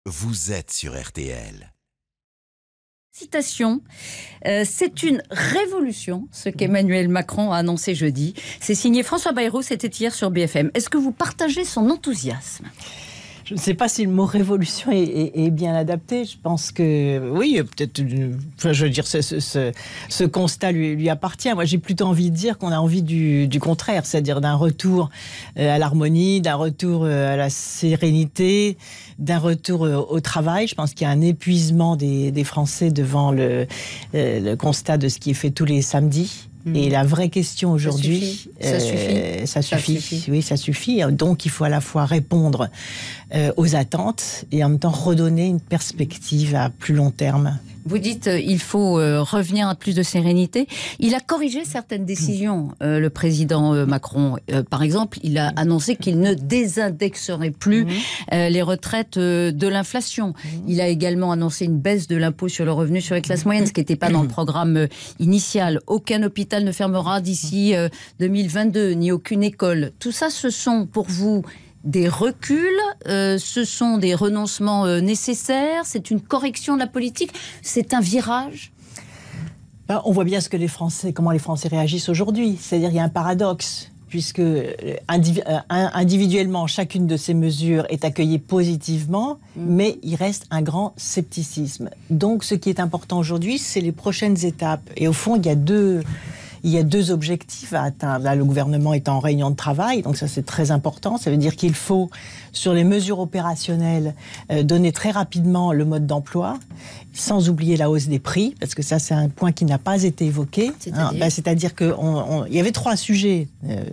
vous êtes sur RTL. Citation, c'est une révolution, ce qu'Emmanuel Macron a annoncé jeudi. C'est signé François Bayrou, c'était hier sur BFM. Est-ce que vous partagez son enthousiasme ? Je ne sais pas si le mot révolution est bien adapté. Je pense que oui, peut-être. Enfin, je veux dire, ce constat lui appartient. Moi, j'ai plutôt envie de dire qu'on a envie du contraire, c'est-à-dire d'un retour à l'harmonie, d'un retour à la sérénité, d'un retour au travail. Je pense qu'il y a un épuisement des Français devant le constat de ce qui est fait tous les samedis. Et la vraie question aujourd'hui, ça suffit. Oui, ça suffit. Donc, il faut à la fois répondre aux attentes et en même temps redonner une perspective à plus long terme. Vous dites il faut revenir à plus de sérénité. Il a corrigé certaines décisions, le président Macron. Par exemple, il a annoncé qu'il ne désindexerait plus les retraites de l'inflation. Il a également annoncé une baisse de l'impôt sur le revenu sur les classes moyennes, ce qui n'était pas dans le programme initial. Aucun hôpital ne fermera d'ici 2022, ni aucune école. Tout ça, ce sont pour vous des reculs, ce sont des renoncements nécessaires, c'est une correction de la politique, c'est un virage ? On voit bien comment les Français réagissent aujourd'hui. C'est-à-dire qu'il y a un paradoxe, puisque individuellement, chacune de ces mesures est accueillie positivement, mais il reste un grand scepticisme. Donc ce qui est important aujourd'hui, c'est les prochaines étapes. Et au fond, il y a deux objectifs à atteindre. Là, le gouvernement est en réunion de travail, donc ça c'est très important. Ça veut dire qu'il faut, sur les mesures opérationnelles, donner très rapidement le mode d'emploi, sans oublier la hausse des prix, parce que ça c'est un point qui n'a pas été évoqué. C'est-à-dire qu'il y avait 3 sujets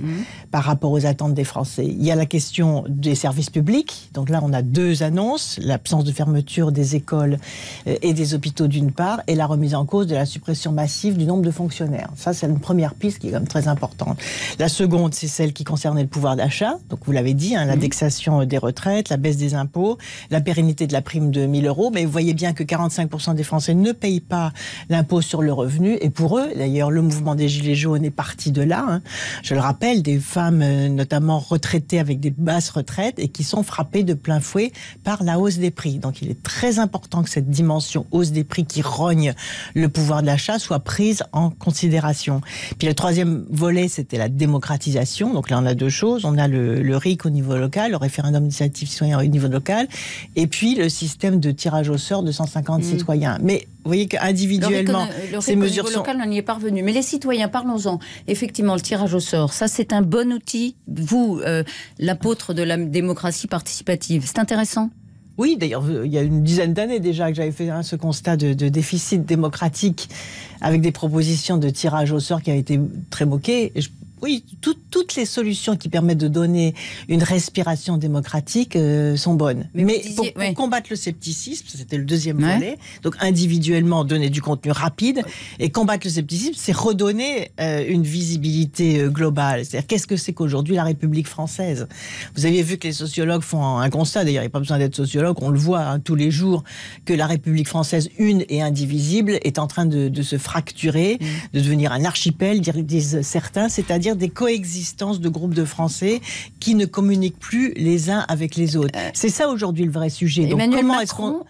par rapport aux attentes des Français. Il y a la question des services publics, donc là on a 2 annonces, l'absence de fermeture des écoles et des hôpitaux d'une part, et la remise en cause de la suppression massive du nombre de fonctionnaires. Ça c'est une première piste qui est quand même très importante. La seconde, c'est celle qui concernait le pouvoir d'achat. Donc vous l'avez dit, l'indexation des retraites, la baisse des impôts, la pérennité de la prime de 1 000 €. Mais vous voyez bien que 45% des Français ne payent pas l'impôt sur le revenu. Et pour eux, d'ailleurs, le mouvement des Gilets jaunes est parti de là. Je le rappelle, des femmes notamment retraitées avec des basses retraites et qui sont frappées de plein fouet par la hausse des prix. Donc il est très important que cette dimension hausse des prix qui rogne le pouvoir d'achat soit prise en considération. Puis le troisième volet, c'était la démocratisation. Donc là, on a 2 choses. On a le RIC au niveau local, le référendum d'initiative citoyen au niveau local, et puis le système de tirage au sort de 150 citoyens. Mais vous voyez qu'individuellement, ces mesures sont... Au niveau local, on n'y est parvenu. Mais les citoyens, parlons-en. Effectivement, le tirage au sort, ça c'est un bon outil. Vous, l'apôtre de la démocratie participative, c'est intéressant ? Oui, d'ailleurs, il y a une dizaine d'années déjà que j'avais fait ce constat de déficit démocratique avec des propositions de tirage au sort qui avaient été très moquées. Oui, toutes les solutions qui permettent de donner une respiration démocratique sont bonnes. Mais pour combattre le scepticisme, c'était le deuxième volet, donc individuellement donner du contenu rapide, et combattre le scepticisme, c'est redonner une visibilité globale. C'est-à-dire, qu'est-ce que c'est qu'aujourd'hui la République française ? Vous avez vu que les sociologues font un constat, d'ailleurs il n'y a pas besoin d'être sociologue, on le voit tous les jours, que la République française, une et indivisible, est en train de se fracturer, de devenir un archipel, disent certains, c'est-à-dire des coexistences de groupes de Français qui ne communiquent plus les uns avec les autres. C'est ça aujourd'hui le vrai sujet. Donc, Emmanuel Macron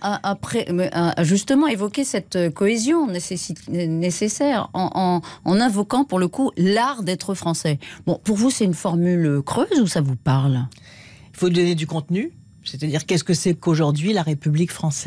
a justement évoqué cette cohésion nécessaire en invoquant pour le coup l'art d'être français. Bon, pour vous c'est une formule creuse ou ça vous parle ? Il faut donner du contenu, c'est-à-dire qu'est-ce que c'est qu'aujourd'hui la République française ?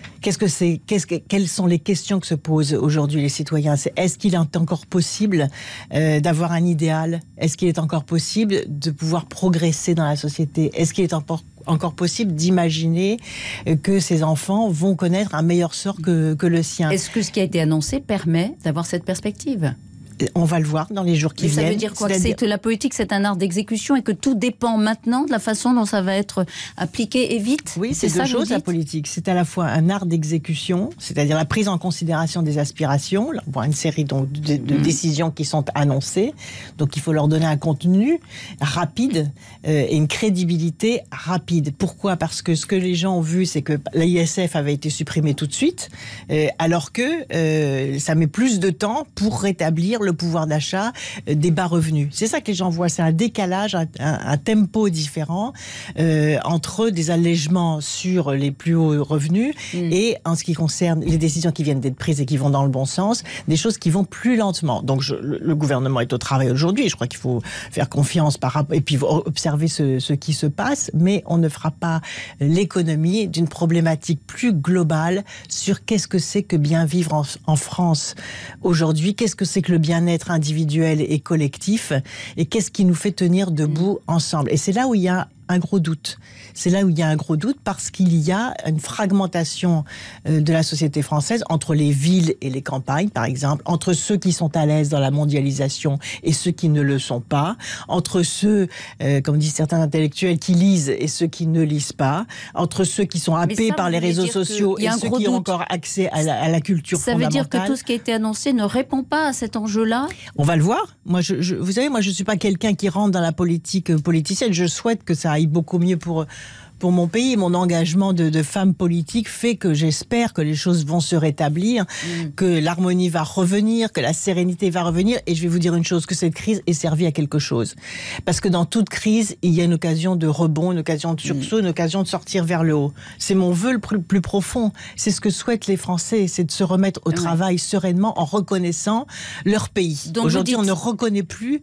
Quelles sont les questions que se posent aujourd'hui les citoyens ? Est-ce qu'il est encore possible d'avoir un idéal ? Est-ce qu'il est encore possible de pouvoir progresser dans la société ? Est-ce qu'il est encore possible d'imaginer que ces enfants vont connaître un meilleur sort que le sien ? Est-ce que ce qui a été annoncé permet d'avoir cette perspective ? On va le voir dans les jours qui viennent. Ça veut dire quoi ? Que la politique, c'est un art d'exécution et que tout dépend maintenant de la façon dont ça va être appliqué et vite ? Oui, c'est 2 choses, la politique. C'est à la fois un art d'exécution, c'est-à-dire la prise en considération des aspirations. Là, on voit une série de décisions qui sont annoncées. Donc, il faut leur donner un contenu rapide et une crédibilité rapide. Pourquoi ? Parce que ce que les gens ont vu, c'est que l'ISF avait été supprimé tout de suite, alors que ça met plus de temps pour rétablir le le pouvoir d'achat des bas revenus. C'est ça que les gens voient, c'est un décalage, un tempo différent entre des allègements sur les plus hauts revenus et en ce qui concerne les décisions qui viennent d'être prises et qui vont dans le bon sens, des choses qui vont plus lentement. Donc le gouvernement est au travail aujourd'hui, je crois qu'il faut faire confiance et puis observer ce qui se passe, mais on ne fera pas l'économie d'une problématique plus globale sur qu'est-ce que c'est que bien vivre en France aujourd'hui, qu'est-ce que c'est que le bien-être individuel et collectif, et qu'est-ce qui nous fait tenir debout ensemble. Et c'est là où il y a un gros doute. C'est là où il y a un gros doute parce qu'il y a une fragmentation de la société française entre les villes et les campagnes, par exemple, entre ceux qui sont à l'aise dans la mondialisation et ceux qui ne le sont pas, entre ceux, comme disent certains intellectuels, qui lisent et ceux qui ne lisent pas, entre ceux qui sont happés par les réseaux sociaux et ceux qui ont encore accès à la culture fondamentale. Ça veut dire que tout ce qui a été annoncé ne répond pas à cet enjeu-là ? On va le voir. Moi, vous savez, moi, je ne suis pas quelqu'un qui rentre dans la politique politicienne. Je souhaite que ça aille beaucoup mieux pour mon pays. Mon engagement de femme politique fait que j'espère que les choses vont se rétablir, que l'harmonie va revenir, que la sérénité va revenir. Et je vais vous dire une chose, que cette crise ait servi à quelque chose. Parce que dans toute crise, il y a une occasion de rebond, une occasion de sursaut, une occasion de sortir vers le haut. C'est mon vœu le plus profond. C'est ce que souhaitent les Français, c'est de se remettre au travail sereinement en reconnaissant leur pays. Aujourd'hui, on ne reconnaît plus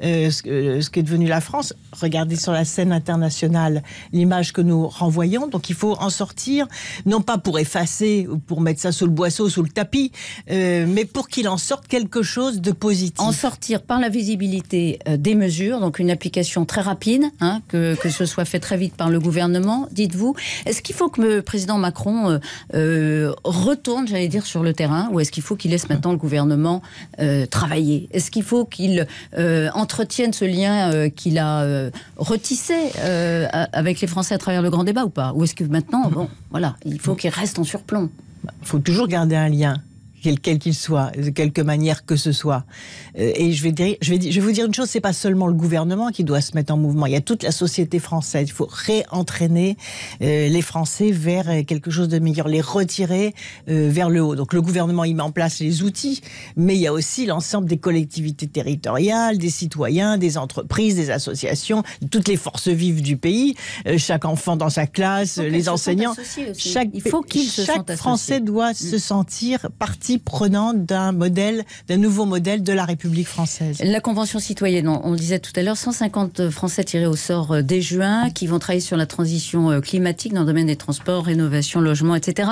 ce qu'est devenu la France. Regardez sur la scène internationale l'image que nous renvoyons, donc il faut en sortir, non pas pour effacer ou pour mettre ça sous le boisseau, sous le tapis, mais pour qu'il en sorte quelque chose de positif. En sortir par la visibilité des mesures, donc une application très rapide, que ce soit fait très vite par le gouvernement, dites-vous. Est-ce qu'il faut que le président Macron retourne, j'allais dire, sur le terrain, ou est-ce qu'il faut qu'il laisse maintenant le gouvernement travailler ? Est-ce qu'il faut qu'il entretienne ce lien qu'il a retissé avec les Français à travers le grand débat ou pas ? Ou est-ce que maintenant, il faut qu'il reste en surplomb ? Il faut toujours garder un lien, quel qu'il soit, de quelque manière que ce soit. Et je vais vous dire une chose, c'est pas seulement le gouvernement qui doit se mettre en mouvement, il y a toute la société française. Il faut réentraîner les Français vers quelque chose de meilleur, les retirer vers le haut. Donc le gouvernement, il met en place les outils, mais il y a aussi l'ensemble des collectivités territoriales, des citoyens, des entreprises, des associations, toutes les forces vives du pays, chaque enfant dans sa classe, les enseignants. Il faut qu'ils se sentent associés. Chaque Français doit se sentir partie prenante d'un nouveau modèle de la République française. La Convention citoyenne, on le disait tout à l'heure, 150 Français tirés au sort dès juin, qui vont travailler sur la transition climatique dans le domaine des transports, rénovation, logement, etc.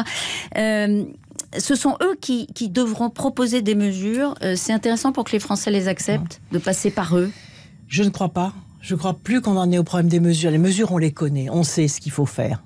Ce sont eux qui devront proposer des mesures. C'est intéressant pour que les Français les acceptent, de passer par eux. Je ne crois pas. Je ne crois plus qu'on en est au problème des mesures. Les mesures, on les connaît. On sait ce qu'il faut faire.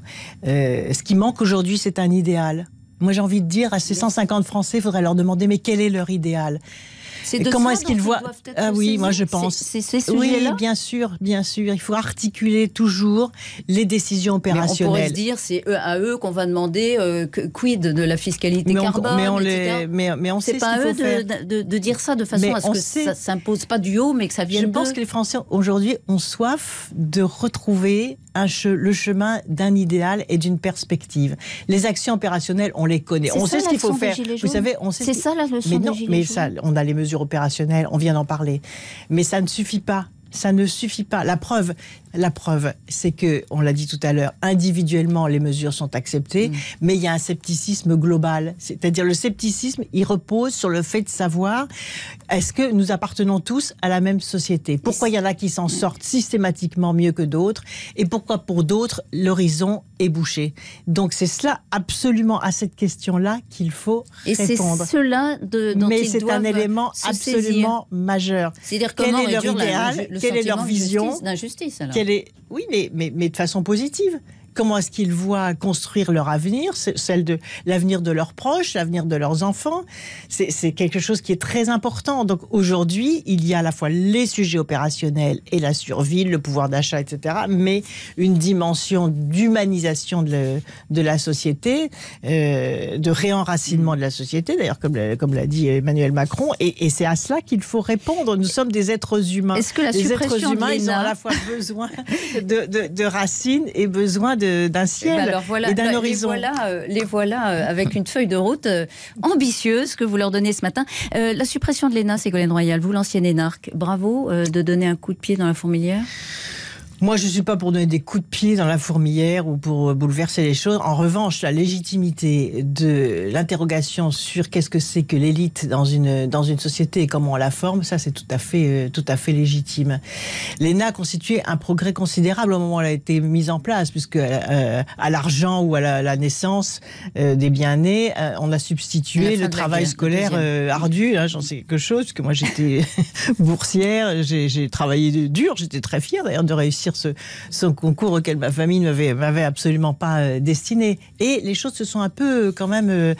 Ce qui manque aujourd'hui, c'est un idéal. Moi, j'ai envie de dire à ces 150 Français, il faudrait leur demander, mais quel est leur idéal ? Comment est-ce qu'ils voient ? Ah oui, moi je pense. Oui, bien sûr. Il faut articuler toujours les décisions opérationnelles. Mais on pourrait se dire, c'est à eux qu'on va demander quid de la fiscalité carbone, mais on sait c'est pas ce qu'il eux faut faire. de dire ça de façon à ce que ça s'impose pas du haut, mais que ça vienne d'eux. Je pense que les Français aujourd'hui ont soif de retrouver le chemin d'un idéal et d'une perspective. Les actions opérationnelles, on les connaît. On sait ce qu'il faut faire. Vous savez, on sait. C'est ça la leçon des Gilets jaunes. Mais ça, on a les mesures opérationnelles, on vient d'en parler. Mais ça ne suffit pas. Ça ne suffit pas. La preuve, c'est que, on l'a dit tout à l'heure, individuellement, les mesures sont acceptées, mais il y a un scepticisme global. C'est-à-dire, le scepticisme, il repose sur le fait de savoir, est-ce que nous appartenons tous à la même société ? Pourquoi il y en a qui s'en sortent systématiquement mieux que d'autres ? Et pourquoi, pour d'autres, l'horizon est bouché ? Donc, c'est cela, absolument, à cette question-là, qu'il faut répondre. Et c'est cela dont mais ils c'est doivent un élément absolument majeur. C'est-à-dire quel comment est leur idéal ? Quelle est leur vision ? D'injustice, alors. Oui, mais de façon positive. Comment est-ce qu'ils voient construire leur avenir, l'avenir de leurs proches, l'avenir de leurs enfants ? C'est quelque chose qui est très important. Donc aujourd'hui, il y a à la fois les sujets opérationnels et la survie, le pouvoir d'achat, etc., mais une dimension d'humanisation de la société, de réenracinement de la société, d'ailleurs, comme l'a dit Emmanuel Macron, et c'est à cela qu'il faut répondre. Nous sommes des êtres humains. Est-ce que la les suppression êtres humains, de ils ont à la fois besoin de racines et besoin de d'un ciel et d'un horizon. Les voilà avec une feuille de route ambitieuse que vous leur donnez ce matin. La suppression de l'ENA, Ségolène Royal, vous l'ancienne énarque, bravo de donner un coup de pied dans la fourmilière. Moi, je ne suis pas pour donner des coups de pied dans la fourmilière ou pour bouleverser les choses. En revanche, la légitimité de l'interrogation sur qu'est-ce que c'est que l'élite dans une société et comment on la forme, ça, c'est tout à fait légitime. L'ENA a constitué un progrès considérable au moment où elle a été mise en place, puisque à l'argent ou à la naissance des bien-nés, on a substitué le travail scolaire ardu. Hein, j'en sais quelque chose, parce que moi, j'étais boursière, j'ai travaillé dur, j'étais très fière d'ailleurs de réussir ce concours auquel ma famille ne m'avait absolument pas destiné. Et les choses se sont un peu quand même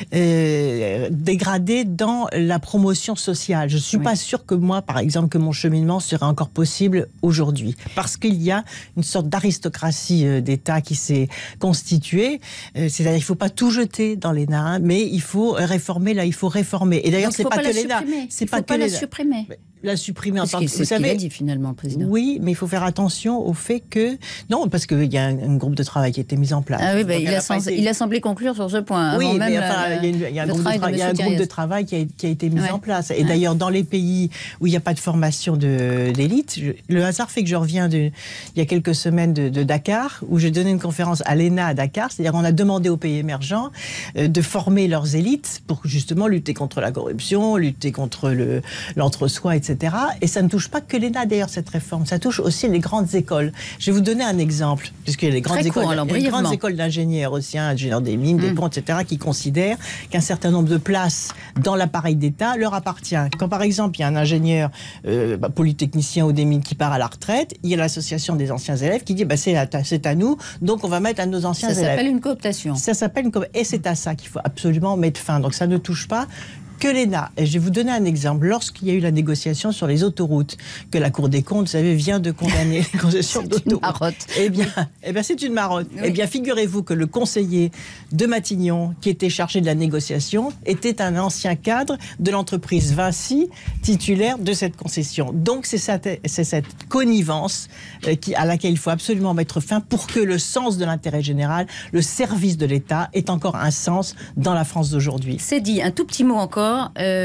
dégradées dans la promotion sociale. Je ne suis pas sûre que moi, par exemple, que mon cheminement serait encore possible aujourd'hui. Parce qu'il y a une sorte d'aristocratie d'État qui s'est constituée. C'est-à-dire qu'il ne faut pas tout jeter dans l'ENA, mais il faut réformer là, il faut réformer. Et d'ailleurs, c'est pas que l'ENA. C'est pas que la supprimer. La supprimer en tant que... C'est ce qu'il a dit finalement, le président. Oui, mais il faut faire attention au fait que... Non, parce qu'il y a un groupe de travail qui a été mis en place. Ah oui, il a semblé conclure sur ce point. Oui, mais enfin, il y a un groupe de travail qui a été mis en place. Et d'ailleurs, dans les pays où il n'y a pas de formation d'élite, le hasard fait que je reviens il y a quelques semaines de Dakar, où j'ai donné une conférence à l'ENA à Dakar. C'est-à-dire qu'on a demandé aux pays émergents de former leurs élites pour justement lutter contre la corruption, lutter contre l'entre-soi, etc. Et ça ne touche pas que l'ENA, d'ailleurs, cette réforme. Ça touche aussi les grandes écoles. Je vais vous donner un exemple, puisqu'il y a les grandes écoles d'ingénieurs aussi, ingénieurs des mines, des ponts, etc., qui considèrent qu'un certain nombre de places dans l'appareil d'État leur appartient. Quand, par exemple, il y a un ingénieur polytechnicien ou des mines qui part à la retraite, il y a l'association des anciens élèves qui dit c'est à nous, donc on va mettre à nos anciens élèves. Ça s'appelle une cooptation. Ça s'appelle une cooptation. Et c'est à ça qu'il faut absolument mettre fin. Donc ça ne touche pas que l'ENA. Et je vais vous donner un exemple. Lorsqu'il y a eu la négociation sur les autoroutes, que la Cour des comptes, vous savez, vient de condamner les concessions d'autoroutes. C'est une marotte. Eh bien, c'est une marotte. Oui. Eh bien, figurez-vous que le conseiller de Matignon, qui était chargé de la négociation, était un ancien cadre de l'entreprise Vinci, titulaire de cette concession. Donc, c'est cette connivence à laquelle il faut absolument mettre fin pour que le sens de l'intérêt général, le service de l'État, ait encore un sens dans la France d'aujourd'hui. C'est dit. Un tout petit mot encore.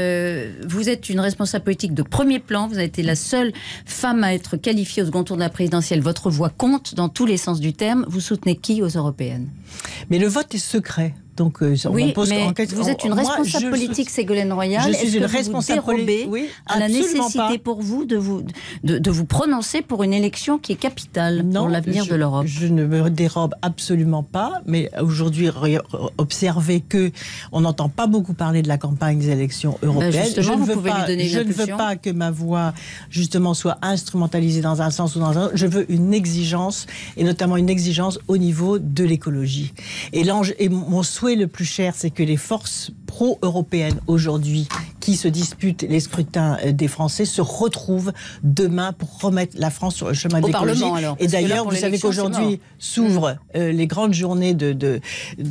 Vous êtes une responsable politique de premier plan. Vous avez été la seule femme à être qualifiée au second tour de la présidentielle. Votre voix compte dans tous les sens du terme. Vous soutenez qui aux européennes? Mais le vote est secret. Donc, oui, mais vous êtes une responsable politique, Ségolène Royal. Je suis une responsable politique. Oui, à la nécessité pour vous de vous prononcer pour une élection qui est capitale pour l'avenir de l'Europe. Je ne me dérobe absolument pas, mais aujourd'hui, observez que on n'entend pas beaucoup parler de la campagne des élections européennes. Justement, vous pouvez lui donner une impulsion. Je ne veux pas que ma voix, justement, soit instrumentalisée dans un sens ou dans un autre. Je veux une exigence, et notamment une exigence au niveau de l'écologie. Et mon souhait le plus cher, c'est que les forces pro-européennes aujourd'hui qui se disputent les scrutins des Français se retrouvent demain pour remettre la France sur le chemin de l'écologie. Et d'ailleurs, vous savez qu'aujourd'hui s'ouvrent les grandes journées de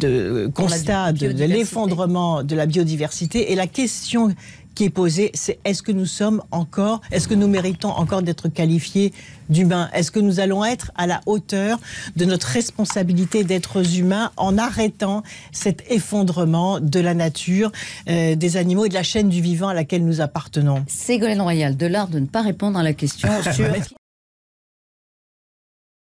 constat de l'effondrement de la biodiversité. Et la question qui est posée, c'est est-ce que nous méritons encore d'être qualifiés d'humains? Est-ce que nous allons être à la hauteur de notre responsabilité d'êtres humains en arrêtant cet effondrement de la nature, des animaux et de la chaîne du vivant à laquelle nous appartenons? Ségolène Royal, de l'art de ne pas répondre à la question sur